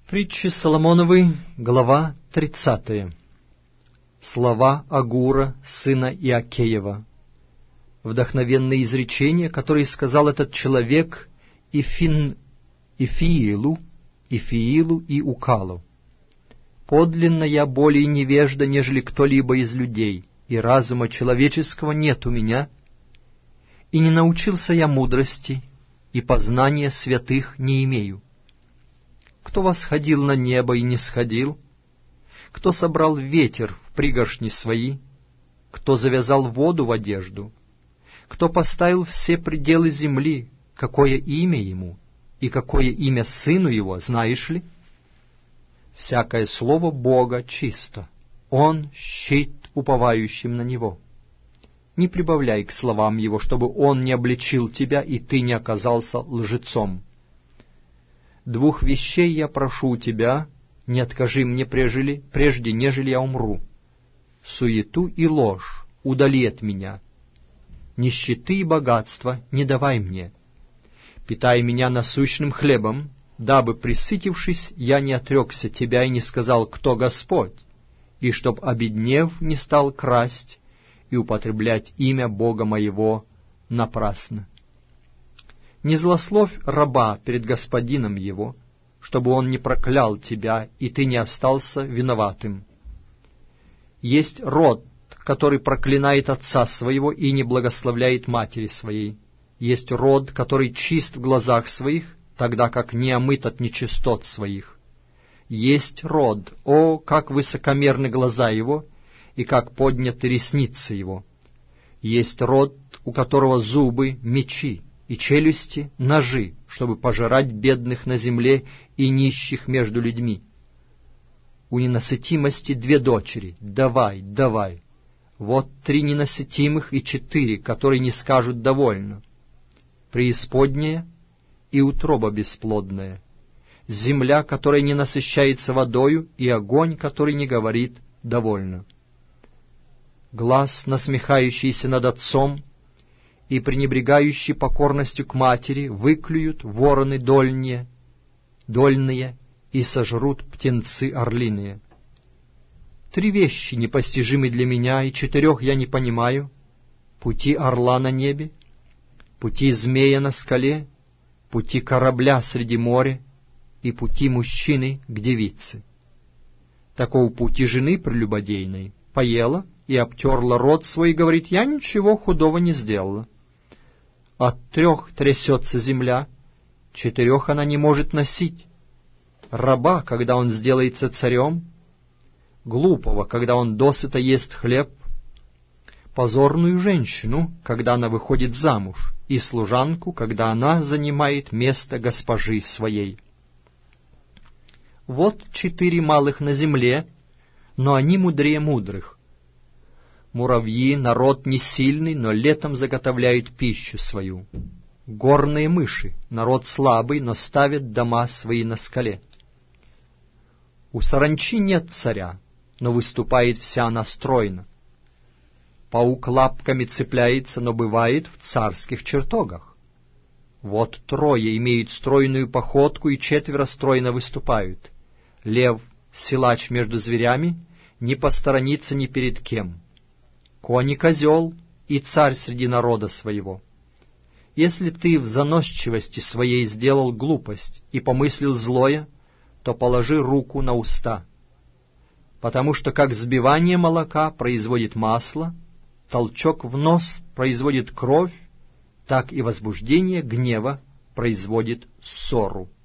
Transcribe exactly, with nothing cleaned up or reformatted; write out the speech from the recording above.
Притчи Соломоновы, глава тридцатая. Слова Агура, сына Иакеева. Вдохновенные изречения, которые сказал этот человек Ифин, Ифиилу, Ифиилу и Укалу. «Подлинно я более невежда, нежели кто-либо из людей, и разума человеческого нет у меня, и не научился я мудрости, и познания святых не имею. Кто восходил на небо и не сходил? Кто собрал ветер в пригоршни свои? Кто завязал воду в одежду? Кто поставил все пределы земли? Какое имя ему? И какое имя сыну его, знаешь ли? Всякое слово Бога чисто. Он щит уповающим на него. Не прибавляй к словам его, чтобы он не обличил тебя, и ты не оказался лжецом. Двух вещей я прошу у тебя, не откажи мне прежде, прежде нежели я умру. Суету и ложь удали от меня. Нищеты и богатства не давай мне. Питай меня насущным хлебом, дабы, присытившись, я не отрекся тебя и не сказал, кто Господь, и чтоб, обеднев, не стал красть и употреблять имя Бога моего напрасно. Не злословь раба перед господином его, чтобы он не проклял тебя, и ты не остался виноватым. Есть род, который проклинает отца своего и не благословляет матери своей. Есть род, который чист в глазах своих, тогда как не омыт от нечистот своих. Есть род, о, как высокомерны глаза его, и как подняты ресницы его. Есть род, у которого зубы — мечи, и челюсти — ножи, чтобы пожирать бедных на земле и нищих между людьми. У ненасытимости две дочери, давай, давай. Вот три ненасытимых и четыре, которые не скажут довольно. Преисподняя и утроба бесплодная, земля, которая не насыщается водою, и огонь, который не говорит довольно. Глаз, насмехающийся над отцом, и пренебрегающий покорностью к матери, выклюют вороны дольние, дольные, и сожрут птенцы орлиные. Три вещи непостижимы для меня, и четырех я не понимаю: пути орла на небе, пути змея на скале, пути корабля среди моря и пути мужчины к девице. Такого пути жены прелюбодейной: поела и обтерла рот свой, и говорит: я ничего худого не сделала. От трех трясется земля, четырех она не может носить. Раба, когда он сделается царем, глупого, когда он досыта ест хлеб, позорную женщину, когда она выходит замуж, и служанку, когда она занимает место госпожи своей. Вот четыре малых на земле, но они мудрее мудрых. Муравьи — народ не сильный, но летом заготовляют пищу свою. Горные мыши — народ слабый, но ставят дома свои на скале. У саранчи нет царя, но выступает вся она стройно. Паук лапками цепляется, но бывает в царских чертогах. Вот трое имеют стройную походку, и четверо стройно выступают. Лев, силач между зверями, не посторонится ни перед кем. Конь и козел, и царь среди народа своего. Если ты в заносчивости своей сделал глупость и помыслил злое, то положи руку на уста. Потому что как взбивание молока производит масло, толчок в нос производит кровь, так и возбуждение гнева производит ссору.